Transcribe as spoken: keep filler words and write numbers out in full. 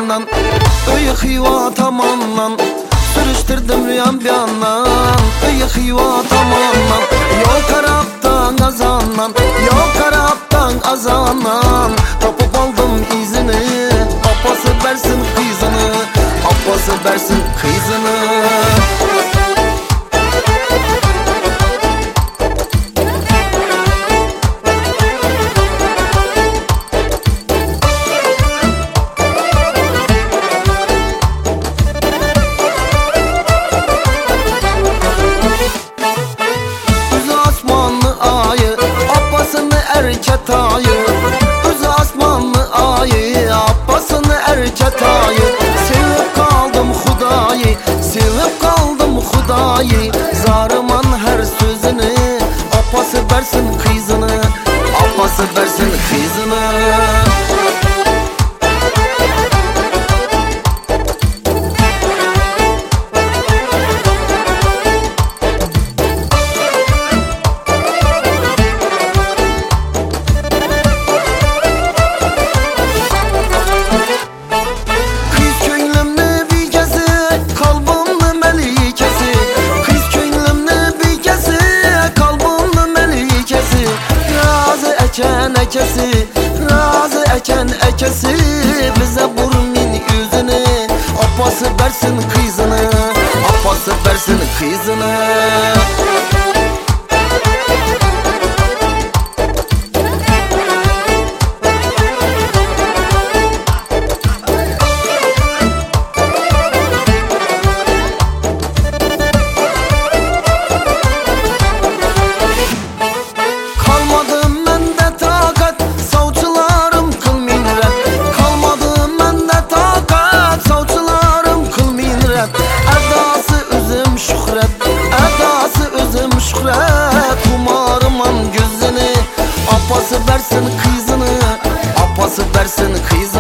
yandan, öyük yuva tamandan, sürüştürdüm rüyam bir yandan, öyük yuva tamandan. Yol karaptan azandan, yol karaptan azandan, tapıp aldım izini, Abbası versin kızını, Abbası versin kızını. Erket ayı, özü asmanlı ayı, Abbasını erket ayı. Sevip kaldım Hudayı, sevip kaldım Hudayı. Zarıman her sözünü, Abbası versin kızını, Abbası versin kızını. Eken ekesi, razı eken ekesi, bize burmin yüzünü, Abbası versin kızını, Abbası versin kızını. Abbası versin kızını, Abbası versin kızını.